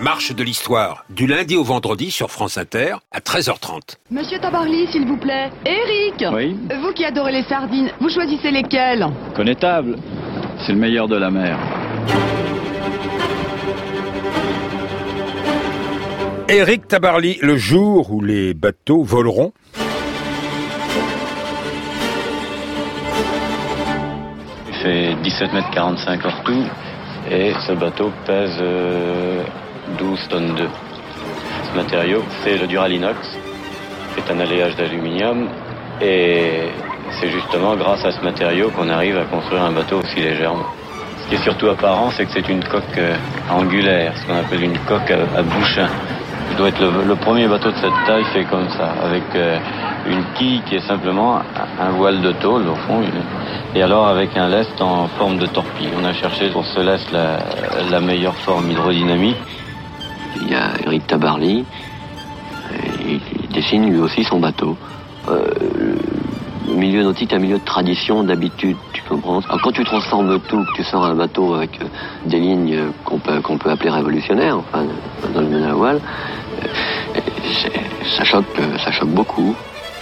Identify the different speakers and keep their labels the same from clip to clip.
Speaker 1: marche de l'histoire, du lundi au vendredi sur France Inter, à 13h30.
Speaker 2: Monsieur Tabarly, s'il vous plaît. Eric.
Speaker 3: Oui.
Speaker 2: Vous qui adorez les sardines, vous choisissez lesquelles?
Speaker 3: Connétable. C'est le meilleur de la mer.
Speaker 1: Éric Tabarly, le jour où les bateaux voleront.
Speaker 3: Il fait 17 mètres 45 hors tout. Et ce bateau pèse 12 tonnes 2. Ce matériau, c'est le Duralinox, qui est un alliage d'aluminium. Et c'est justement grâce à ce matériau qu'on arrive à construire un bateau aussi légèrement. Ce qui est surtout apparent, c'est que c'est une coque angulaire, ce qu'on appelle une coque à bouchin. Il doit être le premier bateau de cette taille fait comme ça, avec une quille qui est simplement un voile de tôle au fond, et alors avec un lest en forme de torpille. On a cherché pour ce lest la meilleure forme hydrodynamique.
Speaker 4: Il y a Éric Tabarly, il dessine lui aussi son bateau. Le milieu nautique est un milieu de tradition, d'habitude, tu comprends. Alors quand tu transformes tout, que tu sors un bateau avec des lignes qu'on peut appeler révolutionnaires, enfin, dans le domaine de la voile, ça choque beaucoup.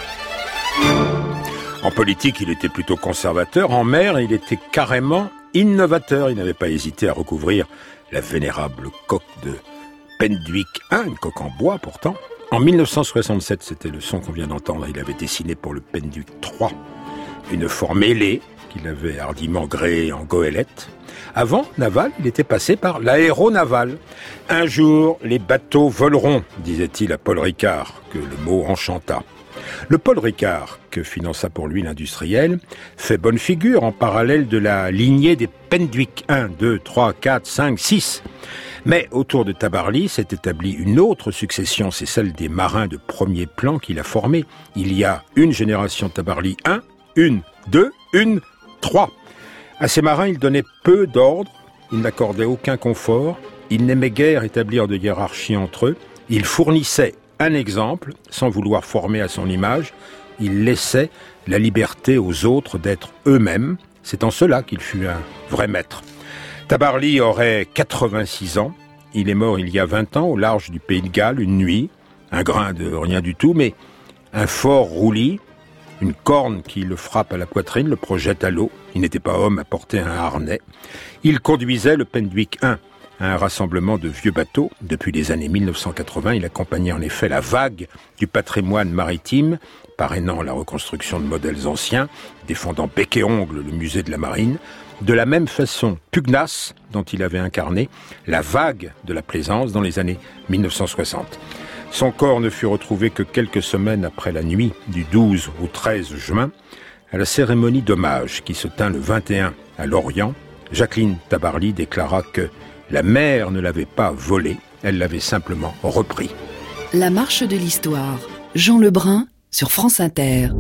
Speaker 1: En politique, il était plutôt conservateur. En mer, il était carrément innovateur. Il n'avait pas hésité à recouvrir la vénérable coque de Pendwick 1, une coque en bois pourtant. En 1967, c'était le son qu'on vient d'entendre, il avait dessiné pour le Pendwick 3 une forme ailée qu'il avait hardiment gréée en goélette. Avant naval, il était passé par l'aéronaval. Un jour, les bateaux voleront, disait-il à Paul Ricard, que le mot enchanta. Le Paul Ricard, que finança pour lui l'industriel, fait bonne figure en parallèle de la lignée des Pendwick 1, 2, 3, 4, 5, 6. Mais autour de Tabarly s'est établie une autre succession, c'est celle des marins de premier plan qu'il a formés. Il y a une génération Tabarly 1, une, 2, une, 3. À ces marins, il donnait peu d'ordre, il n'accordait aucun confort, il n'aimait guère établir de hiérarchie entre eux, il fournissait un exemple, sans vouloir former à son image, il laissait la liberté aux autres d'être eux-mêmes. C'est en cela qu'il fut un vrai maître. Tabarly aurait 86 ans. Il est mort il y a 20 ans au large du Pays de Galles, une nuit. Un grain de rien du tout, mais un fort roulis, une corne qui le frappe à la poitrine, le projette à l'eau. Il n'était pas homme à porter un harnais. Il conduisait le Pendwick 1, un rassemblement de vieux bateaux. Depuis les années 1980, il accompagnait en effet la vague du patrimoine maritime, parrainant la reconstruction de modèles anciens, défendant bec et ongle le musée de la marine, de la même façon pugnace dont il avait incarné la vague de la plaisance dans les années 1960. Son corps ne fut retrouvé que quelques semaines après la nuit du 12 au 13 juin, à la cérémonie d'hommage qui se tint le 21 à Lorient. Jacqueline Tabarly déclara que la mer ne l'avait pas volé, elle l'avait simplement repris.
Speaker 5: La marche de l'histoire. Jean Lebrun sur France Inter.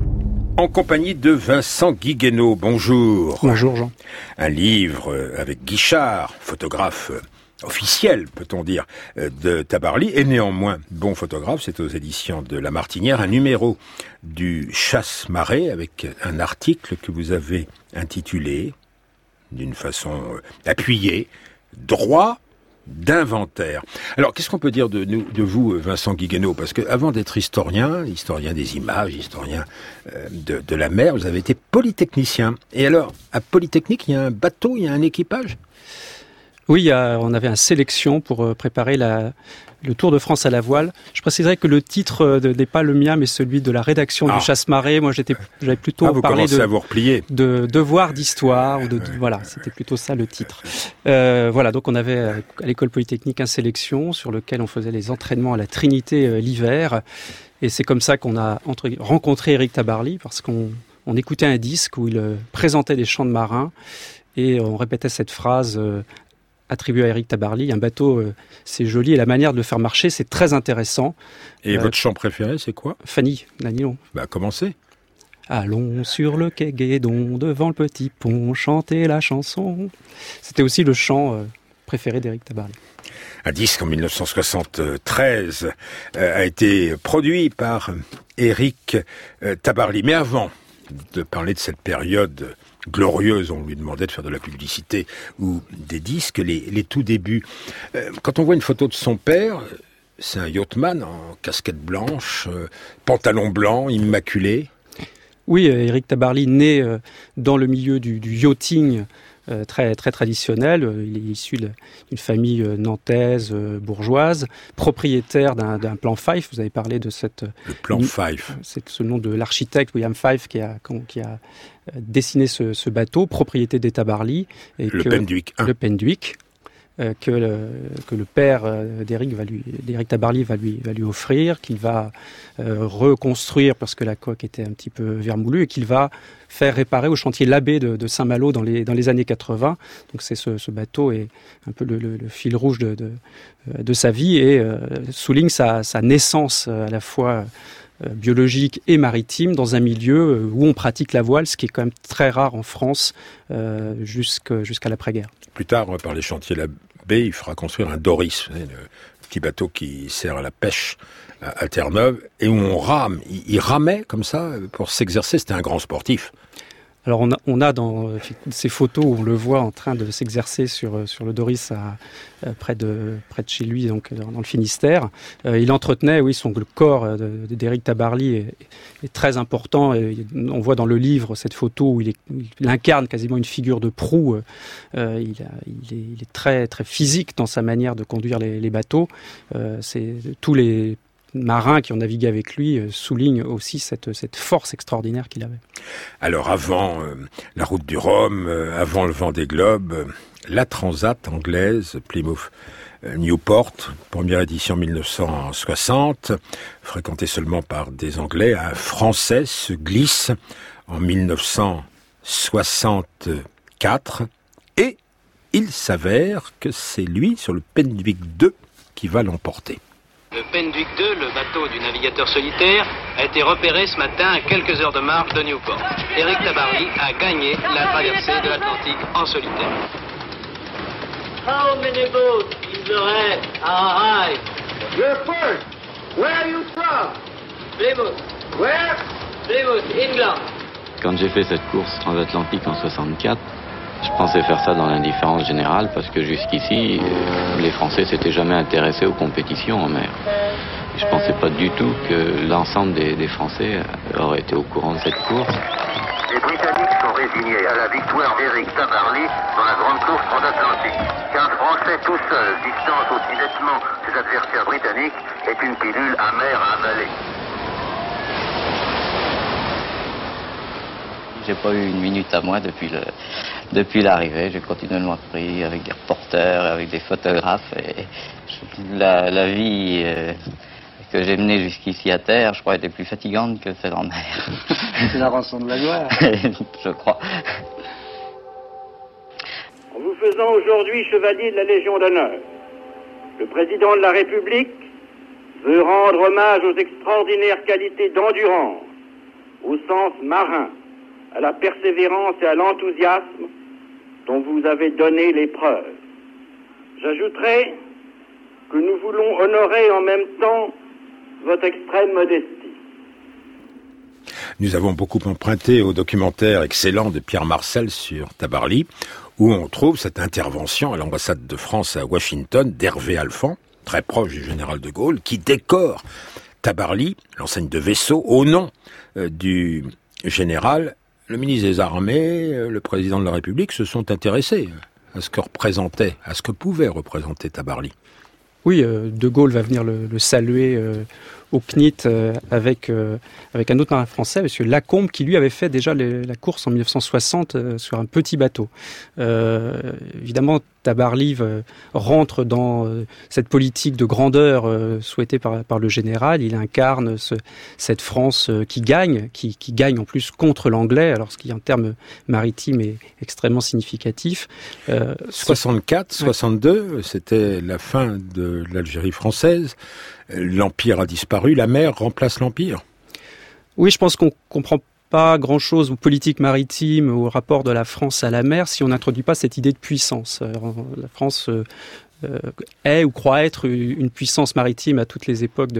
Speaker 1: En compagnie de Vincent Guiguenot. Bonjour.
Speaker 6: Bonjour Jean.
Speaker 1: Un livre avec Guichard, photographe officiel, peut-on dire, de Tabarly, et néanmoins bon photographe. C'est aux éditions de La Martinière, un numéro du Chasse-Marée avec un article que vous avez intitulé, d'une façon appuyée, Droit d'inventaire. Alors, qu'est-ce qu'on peut dire de vous, Vincent Guiguenot? Parce que avant d'être historien des images, historien de la mer, vous avez été polytechnicien. Et alors, à Polytechnique, il y a un bateau, il y a un équipage?
Speaker 6: Oui, on avait une sélection pour préparer le Tour de France à la voile. Je préciserai que le titre n'est pas le mien, mais celui de la rédaction du Chasse-Marée. Moi, j'avais plutôt parlé de devoir d'histoire, voilà, c'était plutôt ça le titre. Voilà, donc on avait à l'école polytechnique une sélection sur lequel on faisait les entraînements à la Trinité l'hiver. Et c'est comme ça qu'on a rencontré Éric Tabarly, parce qu'on écoutait un disque où il présentait des chants de marins et on répétait cette phrase attribué à Éric Tabarly, un bateau, c'est joli, et la manière de le faire marcher, c'est très intéressant.
Speaker 1: Et votre chant préféré, c'est quoi?
Speaker 6: Fanny, Danilon.
Speaker 1: Commencez.
Speaker 6: Allons sur le quai Guédon, devant le petit pont, chanter la chanson. C'était aussi le chant préféré d'Éric Tabarly.
Speaker 1: Un disque en 1973 a été produit par Éric Tabarly. Mais avant de parler de cette période glorieuse, on lui demandait de faire de la publicité ou des disques, les tout débuts. Quand on voit une photo de son père, c'est un yachtsman en casquette blanche, pantalon blanc, immaculé.
Speaker 6: Oui, Éric Tabarly, né dans le milieu du yachting très, très traditionnel. Il est issu d'une famille nantaise, bourgeoise, propriétaire d'un plan Fife. Vous avez parlé de cette...
Speaker 1: Le plan Fife.
Speaker 6: C'est ce nom de l'architecte William Fife qui a dessiné ce bateau, propriété des Tabarly.
Speaker 1: Le Penduic 1.
Speaker 6: Le Penduic. Que le père d'Éric Tabarly va lui offrir, qu'il va reconstruire parce que la coque était un petit peu vermoulue et qu'il va faire réparer au chantier Labbé de Saint-Malo dans les années 80. Donc ce bateau est un peu le fil rouge de sa vie et souligne sa naissance à la fois biologique et maritime dans un milieu où on pratique la voile, ce qui est quand même très rare en France jusqu'à l'après-guerre.
Speaker 1: Plus tard, par les chantiers Labbé, il fera construire un Doris, le petit bateau qui sert à la pêche à Terre-Neuve, et où on rame. Il ramait comme ça pour s'exercer, c'était un grand sportif.
Speaker 6: Alors on a dans ces photos où on le voit en train de s'exercer sur le Doris près de chez lui, donc dans le Finistère. Il entretenait, oui, le corps d'Éric Tabarly est très important. Et on voit dans le livre cette photo où il incarne quasiment une figure de proue. Il est très très physique dans sa manière de conduire les bateaux. C'est tous les marins qui ont navigué avec lui soulignent aussi cette force extraordinaire qu'il avait.
Speaker 1: Alors avant la route du Rhum, avant le Vendée Globe, la Transat anglaise, Plymouth Newport, première édition 1960, fréquentée seulement par des Anglais, un Français se glisse en 1964 et il s'avère que c'est lui, sur le Penduic 2, qui va l'emporter.
Speaker 7: Le Penduic 2, le bateau du navigateur solitaire, a été repéré ce matin à quelques heures de marche de Newport. Éric Tabarly a gagné la traversée de l'Atlantique en solitaire. How many boats is there arrive? You're first. Where are you from? Plymouth. Where? Plymouth, England.
Speaker 3: Quand j'ai fait cette course transatlantique en 64, je pensais faire ça dans l'indifférence générale parce que jusqu'ici, les Français s'étaient jamais intéressés aux compétitions en mer. Je pensais pas du tout que l'ensemble des Français auraient été au courant de cette course.
Speaker 8: Les Britanniques sont résignés à la victoire d'Éric Tabarly dans la grande course transatlantique. Qu'un Français tout seul distance aussi nettement ses adversaires britanniques est une pilule amère à avaler.
Speaker 4: J'ai pas eu une minute à moi depuis l'arrivée. J'ai continuellement pris avec des reporters, avec des photographes. Et la vie que j'ai menée jusqu'ici à terre, je crois, était plus fatigante que celle en mer.
Speaker 9: C'est la rançon de la gloire.
Speaker 4: Je crois.
Speaker 10: En vous faisant aujourd'hui chevalier de la Légion d'honneur, le président de la République veut rendre hommage aux extraordinaires qualités d'endurance, au sens marin, à la persévérance et à l'enthousiasme dont vous avez donné les preuves. J'ajouterai que nous voulons honorer en même temps votre extrême modestie.
Speaker 1: Nous avons beaucoup emprunté au documentaire excellent de Pierre Marcel sur Tabarly, où on trouve cette intervention à l'ambassade de France à Washington d'Hervé Alphand, très proche du général de Gaulle, qui décore Tabarly, l'enseigne de vaisseau, au nom du général. Le ministre des Armées, le président de la République se sont intéressés à ce que représentait, à ce que pouvait représenter Tabarly.
Speaker 6: Oui, de Gaulle va venir le saluer au CNIT avec un autre marin français, monsieur Lacombe, qui lui avait fait déjà la course en 1960 sur un petit bateau. Évidemment, Tabarly rentre dans cette politique de grandeur souhaitée par le général. Il incarne cette France qui gagne en plus contre l'anglais, alors ce qui en termes maritimes est extrêmement significatif.
Speaker 1: 64, 62, c'était la fin de l'Algérie française. L'Empire a disparu, la mer remplace l'Empire.
Speaker 6: Oui, je pense qu'on comprend pas grand-chose aux politiques maritimes, au rapport de la France à la mer, si on n'introduit pas cette idée de puissance. La France est ou croit être une puissance maritime à toutes les époques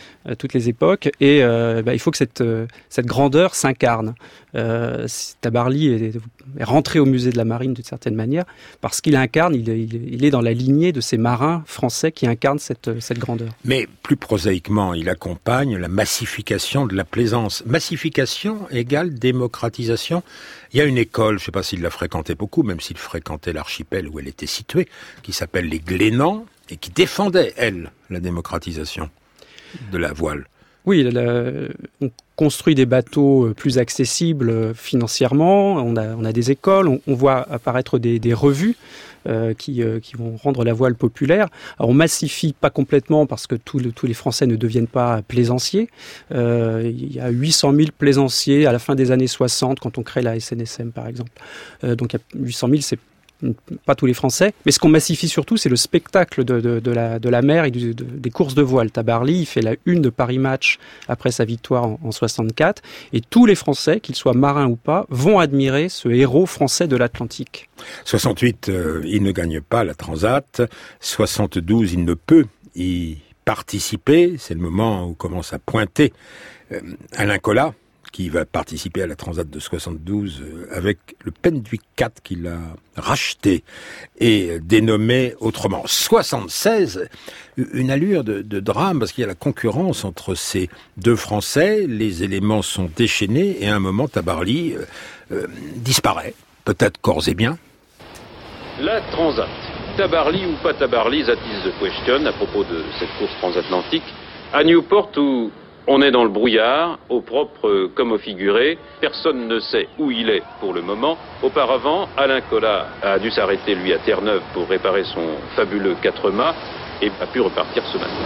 Speaker 6: et il faut que cette grandeur s'incarne. Tabarly est rentré au musée de la marine d'une certaine manière parce qu'il incarne, il est dans la lignée de ces marins français qui incarnent cette grandeur.
Speaker 1: Mais plus prosaïquement, il accompagne la massification de la plaisance. Massification égale démocratisation. Il y a une école, je ne sais pas s'il la fréquentait beaucoup, même s'il fréquentait l'archipel où elle était située, qui s'appelle les Glénans, et qui défendait, elle, la démocratisation de la voile.
Speaker 6: Oui, on construit des bateaux plus accessibles financièrement, on a des écoles, on voit apparaître des revues qui vont rendre la voile populaire. Alors, on massifie pas complètement parce que tous les Français ne deviennent pas plaisanciers. Il y a 800 000 plaisanciers à la fin des années 60 quand on crée la SNSM par exemple. Donc 800 000, c'est pas tous les Français, mais ce qu'on massifie surtout, c'est le spectacle de la mer et des courses de voile. Tabarly, il fait la une de Paris Match après sa victoire en 64, et tous les Français, qu'ils soient marins ou pas, vont admirer ce héros français de l'Atlantique.
Speaker 1: 68, il ne gagne pas la Transat. 72, il ne peut y participer. C'est le moment où commence à pointer Alain Colas, qui va participer à la Transat de 72 avec le Penduic 4 qu'il a racheté et dénommé autrement. 76, une allure de drame parce qu'il y a la concurrence entre ces deux Français, les éléments sont déchaînés et à un moment Tabarly disparaît, peut-être corps et biens.
Speaker 11: La Transat, Tabarly ou pas Tabarly, that is the question à propos de cette course transatlantique. À Newport où on est dans le brouillard, au propre comme au figuré. Personne ne sait où il est pour le moment. Auparavant, Alain Colas a dû s'arrêter, lui, à Terre-Neuve pour réparer son fabuleux 4-mâts et a pu repartir ce matin.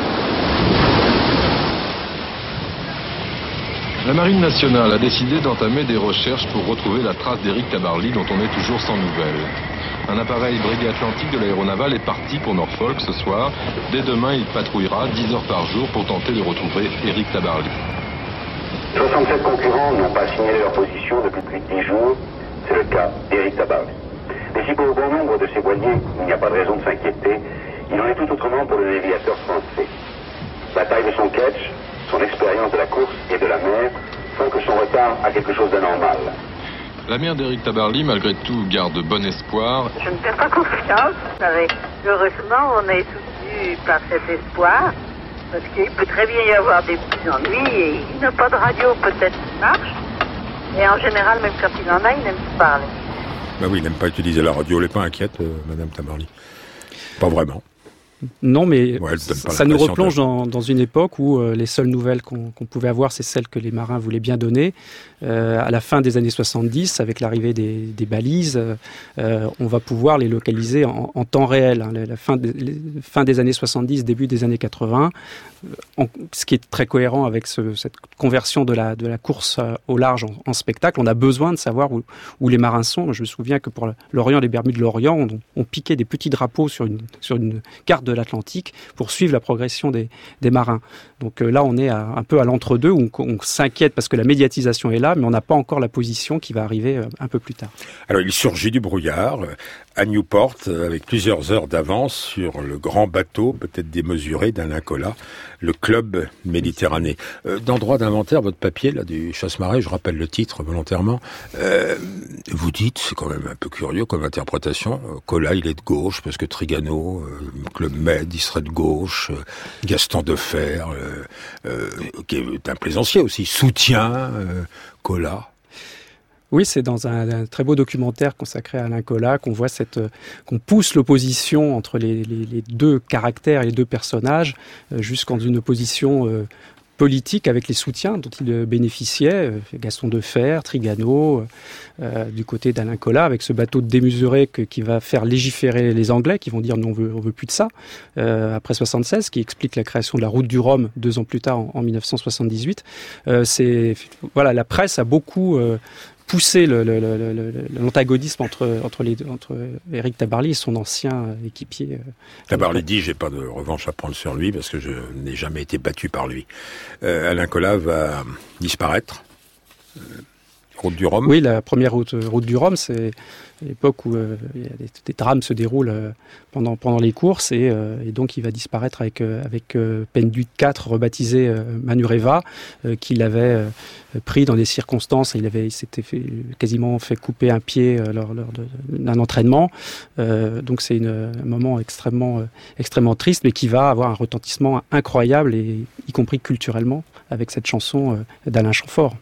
Speaker 12: La Marine nationale a décidé d'entamer des recherches pour retrouver la trace d'Éric Tabarly dont on est toujours sans nouvelles. Un appareil Breguet Atlantique de l'aéronaval est parti pour Norfolk ce soir. Dès demain, il patrouillera 10 heures par jour pour tenter de retrouver Éric Tabarly.
Speaker 8: 67 concurrents n'ont pas signalé leur position depuis plus de 10 jours. C'est le cas d'Éric Tabarly. Mais si pour le bon nombre de ces voiliers, il n'y a pas de raison de s'inquiéter, il en est tout autrement pour le navigateur français. La taille de son ketch, son expérience de la course et de la mer font que son retard a quelque chose d'anormal.
Speaker 12: La mère d'Éric Tabarly, malgré tout, garde bon espoir.
Speaker 13: Je ne perds pas confiance, vous savez. Heureusement, on est soutenu par cet espoir, parce qu'il peut très bien y avoir des petits ennuis, et il n'a pas de radio, peut-être qui marche. Et en général, même quand il en a, il n'aime pas parler.
Speaker 1: Ben oui, il n'aime pas utiliser la radio. Elle n'est pas inquiète, Madame Tabarly. Pas vraiment.
Speaker 6: Non, mais ça nous replonge dans une époque où les seules nouvelles qu'on pouvait avoir, c'est celles que les marins voulaient bien donner. À la fin des années 70, avec l'arrivée des balises, on va pouvoir les localiser en temps réel. La fin des années 70, début des années 80, ce qui est très cohérent avec cette conversion de la course au large en spectacle. On a besoin de savoir où les marins sont. Je me souviens que pour l'Orient, les Bermudes de l'Orient, on piquait des petits drapeaux sur une carte de l'Atlantique pour suivre la progression des marins. Donc là, on est un peu à l'entre-deux où on s'inquiète parce que la médiatisation est là, mais on n'a pas encore la position qui va arriver un peu plus tard. Alors, il surgit du brouillard à Newport avec plusieurs heures d'avance sur le grand bateau, peut-être démesuré, d'Alain Colas, le Club Méditerranée. Dans droit d'inventaire, votre papier là du Chasse-Marée, je rappelle le titre volontairement, vous dites, c'est quand même un peu curieux comme interprétation, Colas il est de gauche parce que Trigano, Club Med, il serait de gauche, Gaston Defer, qui est un plaisancier aussi, soutient Colas. Oui, c'est dans un très beau documentaire consacré à Alain Colas qu'on voit qu'on pousse l'opposition entre les deux caractères et les deux personnages jusqu'en une opposition politique avec les soutiens dont il bénéficiait, Gaston Defer, Trigano, du côté d'Alain Colas, avec ce bateau démesuré qui va faire légiférer les Anglais, qui vont dire non, on veut plus de ça, après 76, qui explique la création de la route du Rhum 2 ans plus tard, en 1978. La presse a beaucoup pousser l'antagonisme entre Éric Tabarly et son ancien équipier. Tabarly dit, j'ai pas de revanche à prendre sur lui parce que je n'ai jamais été battu par lui. Alain Colas va disparaître.
Speaker 1: route du Rhum.
Speaker 6: Oui, la première route du Rhum, c'est l'époque où des drames se déroulent pendant les courses et donc il va disparaître avec Penduic 4 rebaptisé Manureva qu'il avait pris dans des circonstances. Il s'était quasiment fait couper un pied lors d'un entraînement. Donc c'est un moment extrêmement triste, mais qui va avoir un retentissement incroyable, et y compris culturellement, avec cette chanson d'Alain Chamfort.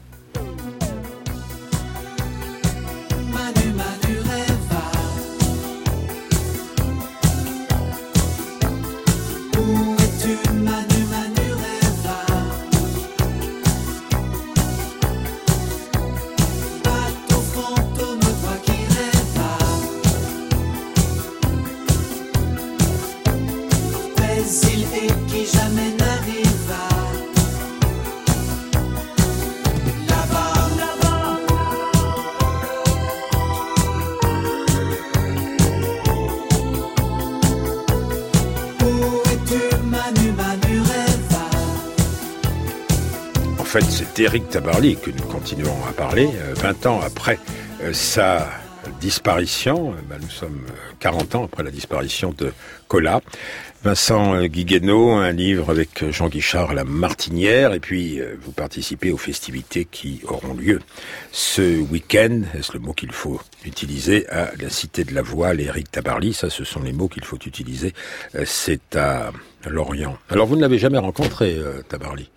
Speaker 1: En fait, c'est Éric Tabarly que nous continuons à parler. 20 ans après sa disparition, nous sommes 40 ans après la disparition de Colas. Vincent Guiguenot, un livre avec Jean Guichard, La Martinière, et puis vous participez aux festivités qui auront lieu ce week-end, est-ce le mot qu'il faut utiliser, à la Cité de la Voile. Éric Tabarly, ça ce sont les mots qu'il faut utiliser, c'est à Lorient. Alors vous ne l'avez jamais rencontré, Tabarly?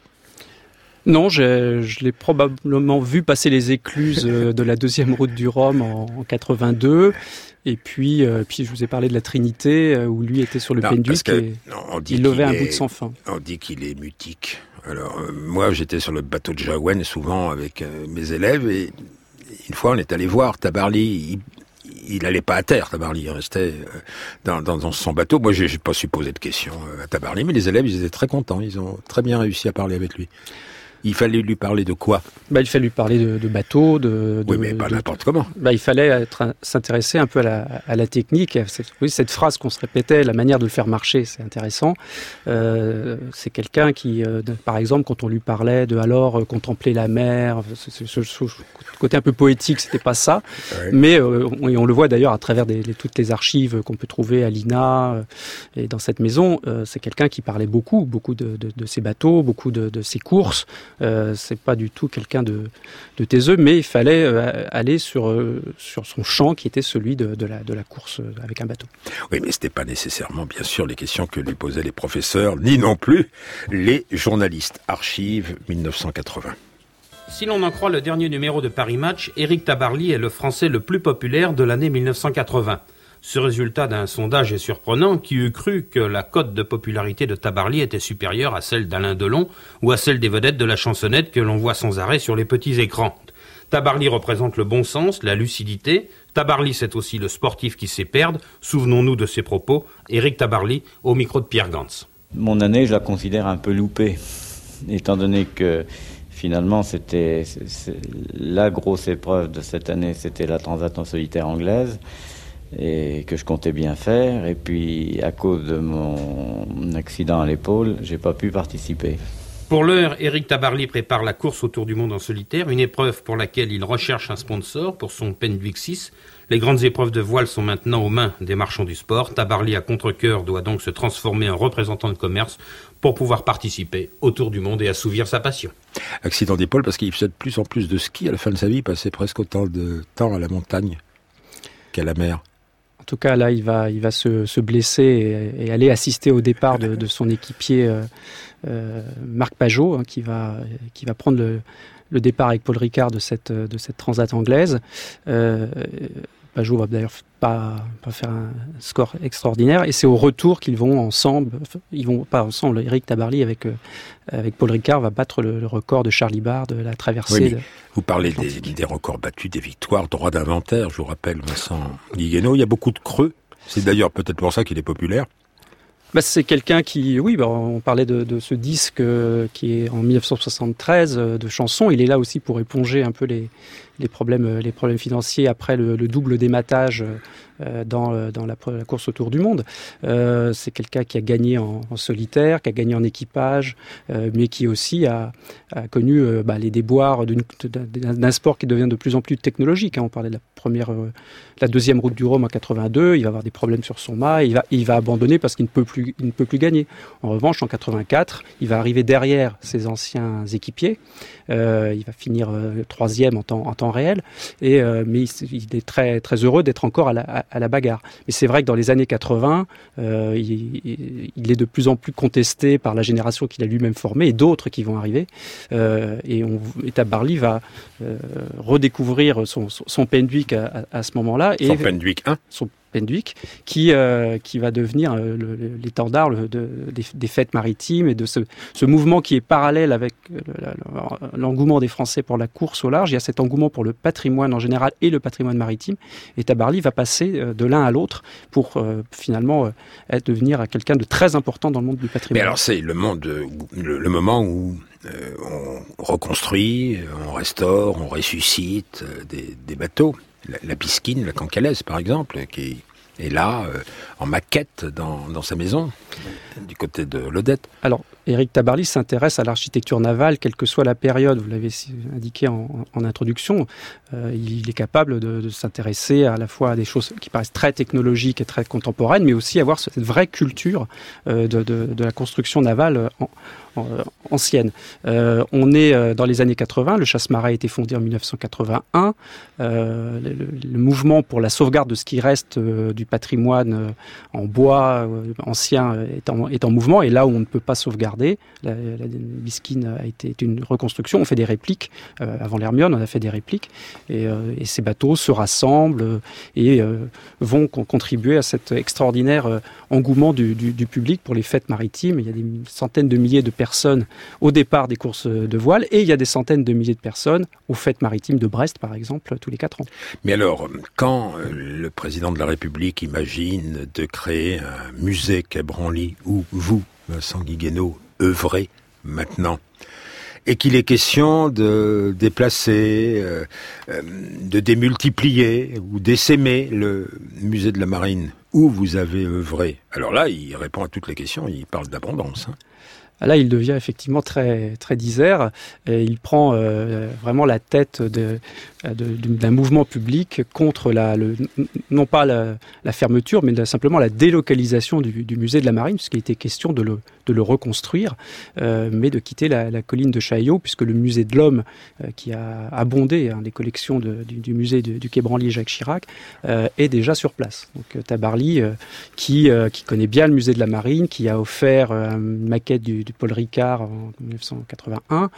Speaker 6: Non, je l'ai probablement vu passer les écluses de la deuxième route du Rhum en 82. Et puis je vous ai parlé de la Trinité, où lui était sur le Penduic et il levait un bout de sans fin.
Speaker 1: On dit qu'il est mutique. Alors, moi, j'étais sur le bateau de Jahouen, souvent avec mes élèves, et une fois, on est allé voir Tabarly. Il allait pas à terre, Tabarly. Il restait dans son bateau. Moi, j'ai pas su poser de questions à Tabarly, mais les élèves, ils étaient très contents. Ils ont très bien réussi à parler avec lui. Il fallait lui parler de quoi?
Speaker 6: Il fallait lui parler de bateaux,
Speaker 1: oui, mais pas n'importe comment.
Speaker 6: Il fallait s'intéresser un peu à la technique. Cette phrase qu'on se répétait, la manière de le faire marcher, c'est intéressant. C'est quelqu'un qui, par exemple, quand on lui parlait de contempler la mer, ce côté un peu poétique, c'était pas ça. Ouais. Mais on le voit d'ailleurs à travers toutes les archives qu'on peut trouver à l'INA et dans cette maison. C'est quelqu'un qui parlait beaucoup de ses bateaux, beaucoup de ses courses. C'est pas du tout quelqu'un de taiseux, mais il fallait aller sur son champ qui était celui de la course avec un bateau.
Speaker 1: Oui, mais c'était pas nécessairement, bien sûr, les questions que lui posaient les professeurs, ni non plus les journalistes. Archives 1980.
Speaker 7: Si l'on en croit le dernier numéro de Paris Match, Éric Tabarly est le Français le plus populaire de l'année 1980. Ce résultat d'un sondage est surprenant. Qui eût cru que la cote de popularité de Tabarly était supérieure à celle d'Alain Delon ou à celle des vedettes de la chansonnette que l'on voit sans arrêt sur les petits écrans. Tabarly représente le bon sens, la lucidité. Tabarly, c'est aussi le sportif qui sait perdre. Souvenons-nous de ses propos. Éric Tabarly, au micro de Pierre Gantz.
Speaker 9: Mon année, je la considère un peu loupée, étant donné que finalement, c'était la grosse épreuve de cette année, c'était la Transat en solitaire anglaise, et que je comptais bien faire. Et puis, à cause de mon accident à l'épaule, j'ai pas pu participer.
Speaker 7: Pour l'heure, Éric Tabarly prépare la course autour du monde en solitaire, une épreuve pour laquelle il recherche un sponsor pour son Penduic 6. Les grandes épreuves de voile sont maintenant aux mains des marchands du sport. Tabarly, à contre-cœur, doit donc se transformer en représentant de commerce pour pouvoir participer au Tour du monde et assouvir sa passion.
Speaker 1: Accident d'épaule parce qu'il faisait de plus en plus de ski. À la fin de sa vie, il passait presque autant de temps à la montagne qu'à la mer.
Speaker 6: En tout cas, là, il va se blesser et aller assister au départ de son équipier Marc Pajot, qui va prendre le départ avec Paul Ricard de cette transat anglaise. Pajot va d'ailleurs pas faire un score extraordinaire, et c'est au retour qu'ils vont ensemble. Ils vont pas ensemble. Éric Tabarly avec Paul Ricard va battre le record de Charlie Barr de la traversée.
Speaker 1: Oui, vous parlez des records battus, des victoires, droit d'inventaire. Je vous rappelle, Vincent Guiguenot, il y a beaucoup de creux. C'est d'ailleurs peut-être pour ça qu'il est populaire.
Speaker 6: C'est quelqu'un qui, on parlait de ce disque qui est en 1973 de chansons. Il est là aussi pour éponger un peu les problèmes financiers après le double dématage dans la course autour du monde. C'est quelqu'un qui a gagné en solitaire, qui a gagné en équipage, mais qui aussi a connu les déboires d'un sport qui devient de plus en plus technologique. On parlait de la deuxième route du Rhum en 82. Il va avoir des problèmes sur son mât. Il va abandonner parce qu'il ne peut plus gagner. En revanche, en 84, il va arriver derrière ses anciens équipiers. Il va finir troisième en temps réel. Mais il est très, très heureux d'être encore à la bagarre. Mais c'est vrai que dans les années 80, il est de plus en plus contesté par la génération qu'il a lui-même formée et d'autres qui vont arriver. Et Tabarly va redécouvrir son Pendwick à ce moment-là.
Speaker 1: Son Pendwick 1
Speaker 6: Son Pendwick, qui va devenir l'étendard des fêtes maritimes et de ce mouvement qui est parallèle avec l'engouement des Français pour la course au large. Il y a cet engouement pour le patrimoine en général et le patrimoine maritime. Et Tabarly va passer de l'un à l'autre pour finalement devenir quelqu'un de très important dans le monde du patrimoine.
Speaker 1: Mais alors c'est le moment où on reconstruit, on restaure, on ressuscite des bateaux. La Piscine, la Cancalaise par exemple, qui est là en maquette dans sa maison, du côté de l'Odette.
Speaker 6: Alors, Éric Tabarly s'intéresse à l'architecture navale, quelle que soit la période, vous l'avez indiqué en introduction. Il est capable de s'intéresser à la fois à des choses qui paraissent très technologiques et très contemporaines, mais aussi avoir cette vraie culture de la construction navale ancienne. On est dans les années 80, le Chasse-Marée a été fondé en 1981. Le mouvement pour la sauvegarde de ce qui reste du patrimoine en bois ancien est en mouvement, et là où on ne peut pas sauvegarder, la Bisquine a été une reconstruction. On fait des répliques. Avant l'Hermione, on a fait des répliques, et ces bateaux se rassemblent et vont contribuer à cet extraordinaire engouement du public pour les fêtes maritimes. Il y a des centaines de milliers de personnes au départ des courses de voile, et il y a des centaines de milliers de personnes aux fêtes maritimes de Brest, par exemple, tous les 4 ans.
Speaker 1: Mais alors, quand le président de la République imagine de créer un musée quai Branly où vous, Vincent Guiguenot, œuvrez maintenant, et qu'il est question de déplacer, de démultiplier ou d'essaimer le musée de la Marine où vous avez œuvré, alors là, il répond à toutes les questions, il parle d'abondance.
Speaker 6: Là, il devient effectivement très, très disert, et il prend vraiment la tête d'un mouvement public contre non pas la fermeture, mais simplement la délocalisation du musée de la Marine, puisqu'il était question de le reconstruire, mais de quitter la colline de Chaillot, puisque le musée de l'Homme, qui a abondé les collections du musée du quai Branly Jacques Chirac, est déjà sur place. Donc Tabarly, qui connaît bien le musée de la Marine, qui a offert une maquette du Paul Ricard en 1981,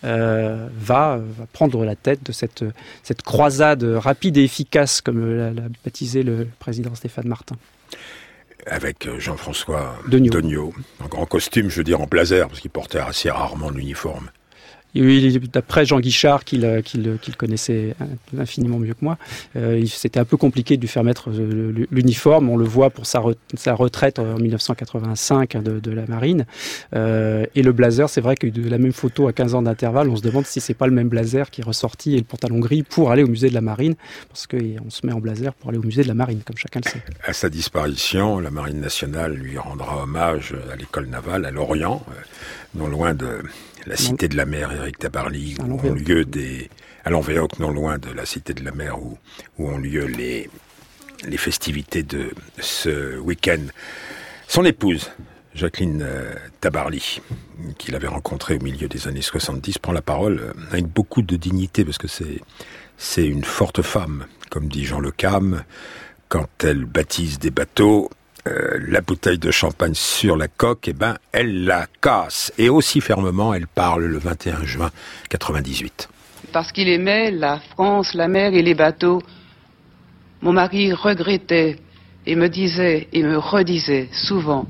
Speaker 6: va prendre la tête de cette croisade rapide et efficace, comme l'a baptisé le président Stéphane Martin.
Speaker 1: Avec Jean-François Degnaud, en costume, je veux dire en blazer, parce qu'il portait assez rarement l'uniforme.
Speaker 6: Oui, d'après Jean Guichard, qu'il connaissait infiniment mieux que moi, c'était un peu compliqué de lui faire mettre l'uniforme. On le voit pour sa retraite en 1985 de la Marine. Et le blazer, c'est vrai que de la même photo à 15 ans d'intervalle, on se demande si c'est pas le même blazer qui est ressorti et le pantalon gris pour aller au musée de la Marine, parce qu'on se met en blazer pour aller au musée de la Marine, comme chacun le sait.
Speaker 1: À sa disparition, la Marine nationale lui rendra hommage à l'école navale à Lorient, non loin de la Cité de la Mer, Éric Tabarly, où ont lieu à Lanvéoc, non loin de la Cité de la Mer, où ont lieu les festivités de ce week-end. Son épouse, Jacqueline Tabarly, qu'il avait rencontrée au milieu des années 70, prend la parole avec beaucoup de dignité, parce que c'est une forte femme, comme dit Jean Le Cam, quand elle baptise des bateaux. La bouteille de champagne sur la coque, elle la casse. Et aussi fermement, elle parle le 21 juin 98.
Speaker 2: Parce qu'il aimait la France, la mer et les bateaux, mon mari regrettait et me disait et me redisait souvent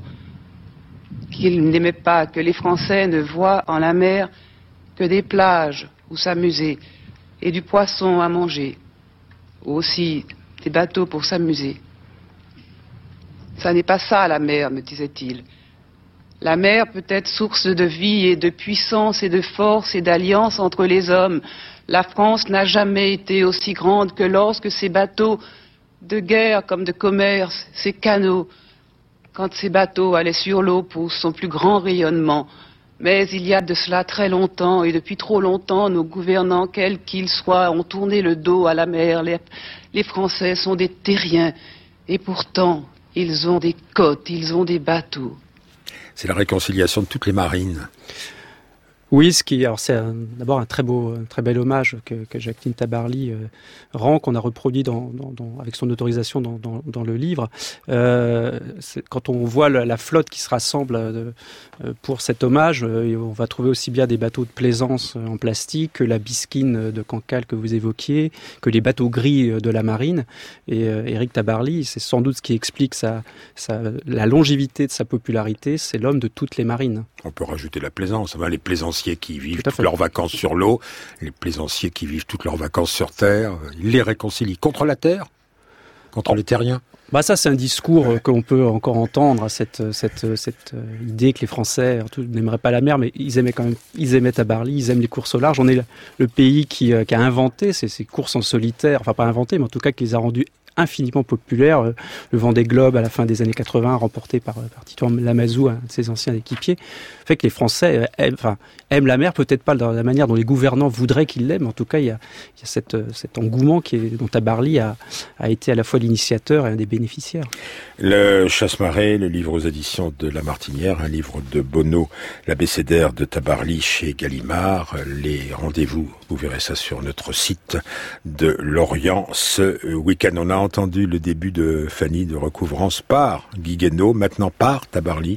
Speaker 2: qu'il n'aimait pas que les Français ne voient en la mer que des plages où s'amuser et du poisson à manger, ou aussi des bateaux pour s'amuser. Ça n'est pas ça, la mer, me disait-il. La mer peut être source de vie et de puissance et de force et d'alliance entre les hommes. La France n'a jamais été aussi grande que lorsque ses bateaux de guerre comme de commerce, ses canaux, quand ces bateaux allaient sur l'eau pour son plus grand rayonnement. Mais il y a de cela très longtemps, et depuis trop longtemps, nos gouvernants, quels qu'ils soient, ont tourné le dos à la mer. Les Français sont des terriens, et pourtant, ils ont des côtes, ils ont des bateaux.
Speaker 1: C'est la réconciliation de toutes les marines.
Speaker 6: Oui, c'est d'abord un très bel hommage que Jacqueline Tabarly rend, qu'on a reproduit avec son autorisation dans le livre. Quand on voit la flotte qui se rassemble pour cet hommage, on va trouver aussi bien des bateaux de plaisance en plastique que la bisquine de Cancale que vous évoquiez, que les bateaux gris de la marine. Et Éric Tabarly, c'est sans doute ce qui explique la longévité de sa popularité, c'est l'homme de toutes les marines.
Speaker 1: On peut rajouter la plaisance, les plaisanciers qui vivent toutes leurs vacances sur l'eau, les plaisanciers qui vivent toutes leurs vacances sur terre, il les réconcilie contre la terre, contre les terriens.
Speaker 6: Ça, c'est un discours qu'on peut encore entendre, cette idée que les Français n'aimeraient pas la mer, mais ils aimaient Tabarly, ils aiment les courses au large. On est le pays qui a inventé ces courses en solitaire, enfin pas inventé, mais en tout cas qui les a rendues infiniment populaire. Le Vendée Globe à la fin des années 80, remporté par Tito Lamazou, un de ses anciens équipiers, fait que les Français aiment la mer, peut-être pas dans la manière dont les gouvernants voudraient qu'ils l'aiment. En tout cas, il y a cet engouement dont Tabarly a été à la fois l'initiateur et un des bénéficiaires.
Speaker 1: Le Chasse-Marée, le livre aux éditions de La Martinière, un livre de Bonneau, l'abécédaire de Tabarly chez Gallimard. Les rendez-vous, vous verrez ça sur notre site de Lorient ce week-end. On a entendu le début de Fanny de Recouvrance par Guy Guénaud, maintenant par Tabarly.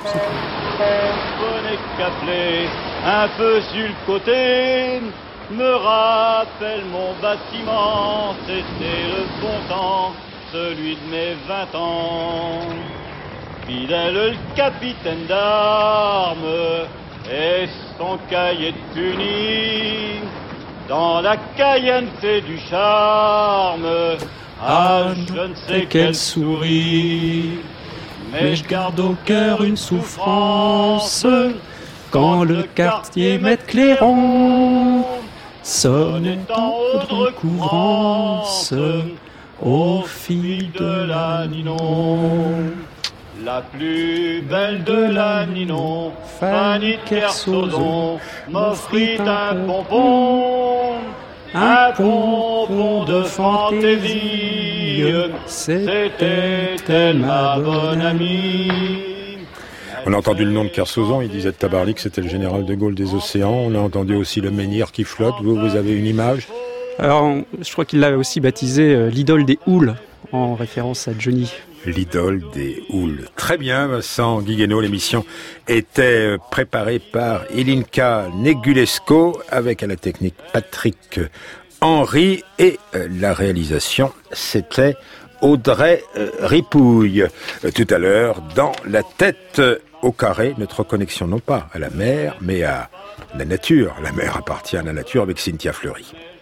Speaker 14: Bonnet caplé, un peu sur le côté, me rappelle mon bâtiment, c'était le bon temps, celui de mes 20 ans. Fidèle le capitaine d'armes et son cahier de puni, dans la Cayenne c'est du charme. Ah, je ne sais quelle souris, mais je garde au cœur une souffrance quand le quartier maître Clairon sonne en haute recouvrance aux filles de la Ninon. La plus belle de la Ninon, Fanny Kersozon, m'offrit un bonbon. Un bonbon de fantaisie, c'était elle ma bonne amie.
Speaker 1: On a entendu le nom de Kersozon, il disait de Tabarly que c'était le général de Gaulle des océans. On a entendu aussi le menhir qui flotte. Vous avez une image?
Speaker 6: Alors, je crois qu'il l'a aussi baptisé l'idole des houles, en référence à Johnny.
Speaker 1: L'idole des houles. Très bien, Vincent Guiguenot. L'émission était préparée par Ilinka Negulesco avec à la technique Patrick Henry et la réalisation, c'était Audrey Ripouille. Tout à l'heure, dans La tête au carré, notre connexion non pas à la mer, mais à la nature. La mer appartient à la nature avec Cynthia Fleury.